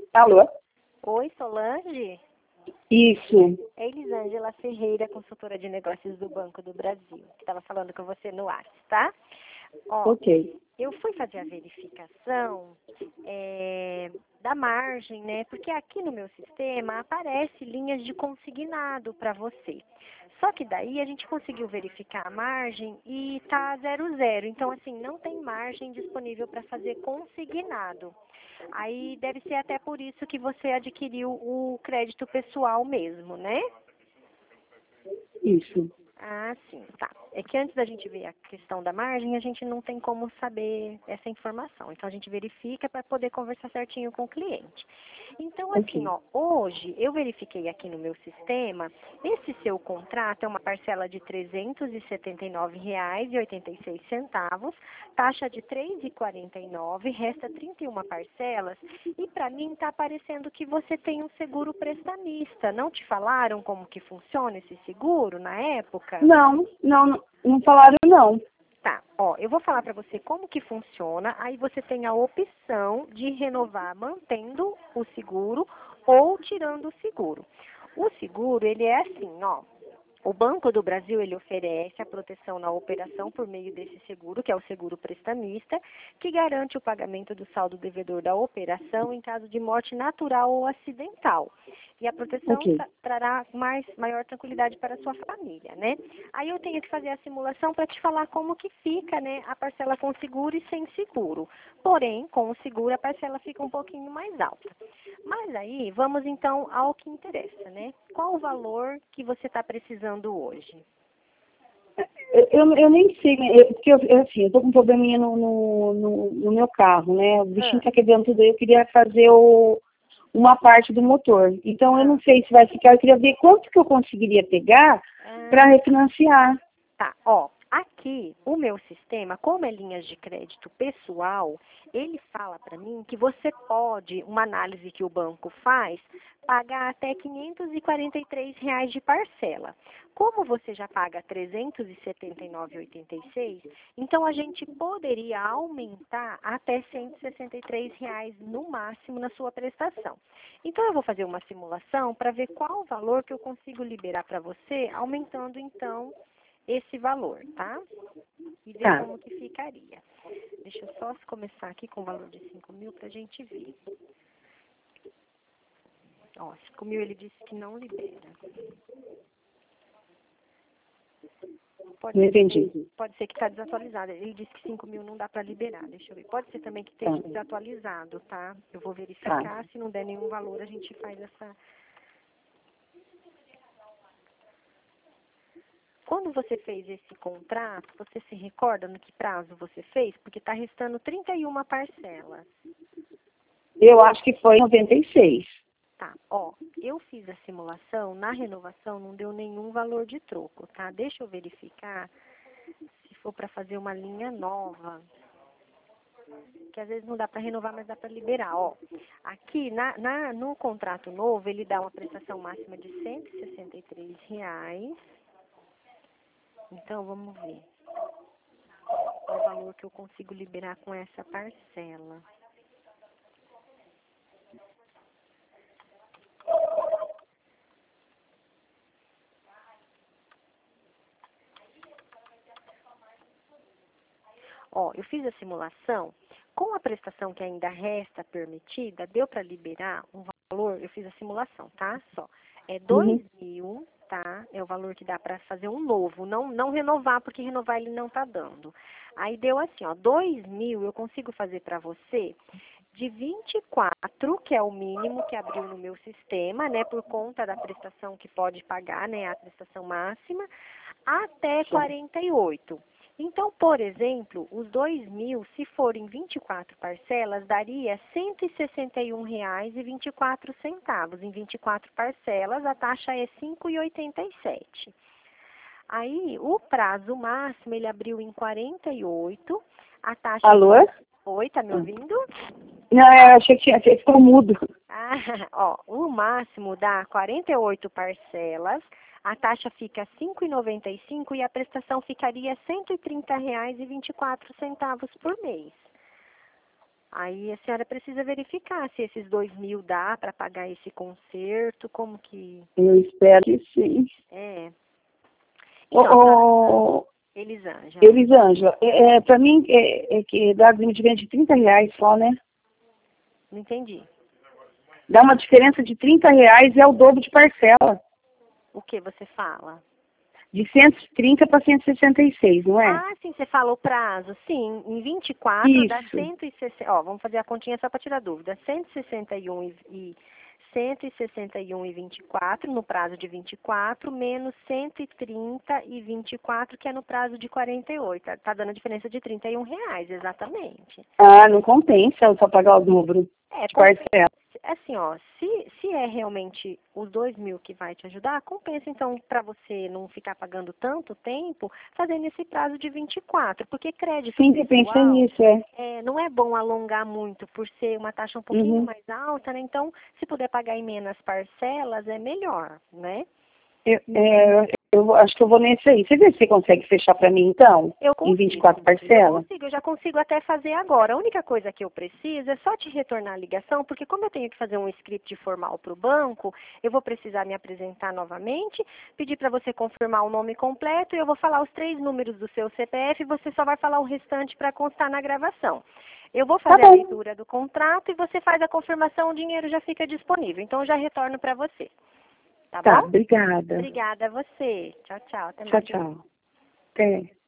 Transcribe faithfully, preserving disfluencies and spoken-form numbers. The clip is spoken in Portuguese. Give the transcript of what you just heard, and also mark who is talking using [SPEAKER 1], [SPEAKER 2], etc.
[SPEAKER 1] Alô?
[SPEAKER 2] Oi, Solange?
[SPEAKER 1] Isso.
[SPEAKER 2] É Elisângela Ferreira, consultora de negócios do Banco do Brasil, que estava falando com você no WhatsApp, tá? Ó,
[SPEAKER 1] Ok.
[SPEAKER 2] eu fui fazer a verificação é, da margem, né? Porque aqui no meu sistema aparece linhas de consignado para você. Só que daí a gente conseguiu verificar a margem e tá zero zero. Então, assim, não tem margem disponível para fazer consignado. Aí deve ser até por isso que você adquiriu o crédito pessoal mesmo, né?
[SPEAKER 1] Isso.
[SPEAKER 2] Ah, sim, tá. É que antes da gente ver a questão da margem, a gente não tem como saber essa informação. Então, a gente verifica para poder conversar certinho com o cliente. Então, assim,
[SPEAKER 1] Ok.
[SPEAKER 2] ó, hoje eu verifiquei aqui no meu sistema, esse seu contrato é uma parcela de trezentos e setenta e nove reais e oitenta e seis centavos, taxa de três reais e quarenta e nove centavos, resta trinta e uma parcelas, e para mim está aparecendo que você tem um seguro prestamista. Não te falaram como que funciona esse seguro na época?
[SPEAKER 1] Não, não, não, não falaram não.
[SPEAKER 2] Tá, ó, eu vou falar para você como que funciona, aí você tem a opção de renovar mantendo o seguro ou tirando o seguro. O seguro, ele é assim, ó, o Banco do Brasil, ele oferece a proteção na operação por meio desse seguro, que é o seguro prestamista, que garante o pagamento do saldo devedor da operação em caso de morte natural ou acidental. E a proteção
[SPEAKER 1] Ok.
[SPEAKER 2] tra trará mais, maior tranquilidade para a sua família, né? Aí eu tenho que fazer a simulação para te falar como que fica, né, a parcela com seguro e sem seguro. Porém, com o seguro, a parcela fica um pouquinho mais alta. Mas aí, vamos então ao que interessa, né? Qual o valor que você está precisando hoje?
[SPEAKER 1] Eu, eu, eu nem sei, né, eu, porque eu, eu, assim, eu tô com um probleminha no, no, no, no meu carro, né? O bichinho
[SPEAKER 2] Ah,
[SPEAKER 1] tá quebrando tudo aí, eu queria fazer o, uma parte do motor. Então, eu
[SPEAKER 2] ah,
[SPEAKER 1] não sei se vai ficar, eu queria ver quanto que eu conseguiria pegar para
[SPEAKER 2] ah.
[SPEAKER 1] refinanciar.
[SPEAKER 2] Tá, ó, aqui o meu sistema, como é linhas de crédito pessoal, ele fala para mim que você pode, uma análise que o banco faz, pagar até quinhentos e quarenta e três reais de parcela. Como você já paga trezentos e setenta e nove reais e oitenta e seis centavos, então a gente poderia aumentar até cento e sessenta e três reais no máximo na sua prestação. Então eu vou fazer uma simulação para ver qual o valor que eu consigo liberar para você, aumentando então esse valor, tá? E ver
[SPEAKER 1] Tá.
[SPEAKER 2] como que ficaria. Deixa eu só começar aqui com o valor de cinco mil para a gente ver. Ó, cinco mil ele disse que não libera. Pode
[SPEAKER 1] Não
[SPEAKER 2] ser
[SPEAKER 1] entendi.
[SPEAKER 2] também, pode ser que está desatualizado. Ele disse que cinco mil não dá para liberar. Deixa eu ver. Pode ser também que
[SPEAKER 1] Tá.
[SPEAKER 2] esteja desatualizado, tá? Eu vou
[SPEAKER 1] Tá.
[SPEAKER 2] verificar. Se não der nenhum valor, a gente faz essa. Quando você fez esse contrato, você se recorda no que prazo você fez? Porque está restando trinta e uma parcelas.
[SPEAKER 1] Eu acho que foi em noventa e seis.
[SPEAKER 2] Tá, ó, eu fiz a simulação, na renovação não deu nenhum valor de troco, tá? Deixa eu verificar se for para fazer uma linha nova, que às vezes não dá para renovar, mas dá para liberar, ó. Aqui, na, na, no contrato novo, ele dá uma prestação máxima de cento e sessenta e três reais. Então, vamos ver qual o valor que eu consigo liberar com essa parcela. Ó, eu fiz a simulação, com a prestação que ainda resta permitida, deu para liberar um valor, eu fiz a simulação, tá? Só, é dois
[SPEAKER 1] Uhum.
[SPEAKER 2] mil, tá? É o valor que dá para fazer um novo, não, não renovar, porque renovar ele não tá dando. Aí deu assim, ó, dois mil eu consigo fazer para você de vinte e quatro, que é o mínimo que abriu no meu sistema, né, por conta da prestação que pode pagar, né, a prestação máxima, até
[SPEAKER 1] Certo.
[SPEAKER 2] quarenta e oito. Então, por exemplo, os dois mil, se forem vinte e quatro parcelas, daria cento e sessenta e um reais e vinte e quatro centavos. Em vinte e quatro parcelas, a taxa é cinco reais e oitenta e sete centavos. Aí, o prazo máximo, ele abriu em quarenta e oito, a taxa é...
[SPEAKER 1] Alô?
[SPEAKER 2] Oi, tá me
[SPEAKER 1] Ah.
[SPEAKER 2] ouvindo?
[SPEAKER 1] Não, eu achei que tinha, você ficou mudo.
[SPEAKER 2] Ah, ó, o máximo dá quarenta e oito parcelas, a taxa fica cinco reais e noventa e cinco centavos e a prestação ficaria cento e trinta reais e vinte e quatro centavos por mês. Aí a senhora precisa verificar se esses dois mil dá para pagar esse conserto, como que...
[SPEAKER 1] Eu espero que sim.
[SPEAKER 2] É.
[SPEAKER 1] Ô,
[SPEAKER 2] Então,
[SPEAKER 1] ô,
[SPEAKER 2] Elisângela.
[SPEAKER 1] Elisângela, é, é, para mim é, é que dá de trinta reais só, né?
[SPEAKER 2] Não entendi.
[SPEAKER 1] Dá uma diferença de trinta reais e é o dobro de parcela.
[SPEAKER 2] O que você fala?
[SPEAKER 1] De cento e trinta para cento e sessenta e seis, não é?
[SPEAKER 2] Ah, sim, você falou prazo. Sim, em vinte e quatro
[SPEAKER 1] Isso.
[SPEAKER 2] dá cento e sessenta. Ó, vamos fazer a continha só para tirar dúvida. cento e sessenta e um e cento e sessenta e um e vinte e quatro no prazo de vinte e quatro, menos cento e trinta e vinte e quatro, que é no prazo de quarenta e oito. Tá, tá dando a diferença de trinta e um reais, exatamente.
[SPEAKER 1] Ah, não compensa eu só pagar o dobro
[SPEAKER 2] É,
[SPEAKER 1] de
[SPEAKER 2] compensa.
[SPEAKER 1] parcela.
[SPEAKER 2] Assim, ó, se, se é realmente os dois mil que vai te ajudar, compensa então para você não ficar pagando tanto tempo, fazendo esse prazo de vinte e quatro, porque crédito
[SPEAKER 1] Sim, eu pensei
[SPEAKER 2] pessoal
[SPEAKER 1] nisso, é.
[SPEAKER 2] é, não é bom alongar muito por ser uma taxa um pouquinho
[SPEAKER 1] Uhum.
[SPEAKER 2] mais alta, né? Então, se puder pagar em menos parcelas, é melhor, né?
[SPEAKER 1] Eu, é, eu acho que eu vou nesse aí. Você vê se você consegue fechar para mim, então?
[SPEAKER 2] Eu
[SPEAKER 1] Em
[SPEAKER 2] consigo.
[SPEAKER 1] vinte e quatro
[SPEAKER 2] Eu
[SPEAKER 1] parcelas?
[SPEAKER 2] consigo, eu já consigo até fazer agora. A única coisa que eu preciso é só te retornar a ligação, porque como eu tenho que fazer um script formal para o banco, eu vou precisar me apresentar novamente, pedir para você confirmar o nome completo e eu vou falar os três números do seu C P F e você só vai falar o restante para constar na gravação. Eu vou fazer
[SPEAKER 1] Tá
[SPEAKER 2] a
[SPEAKER 1] bom.
[SPEAKER 2] leitura do contrato e você faz a confirmação, o dinheiro já fica disponível. Então, eu já retorno para você. Tá
[SPEAKER 1] Tá,
[SPEAKER 2] bom?
[SPEAKER 1] obrigada.
[SPEAKER 2] Obrigada a você. Tchau, tchau. Até
[SPEAKER 1] Tchau,
[SPEAKER 2] mais.
[SPEAKER 1] tchau. Até.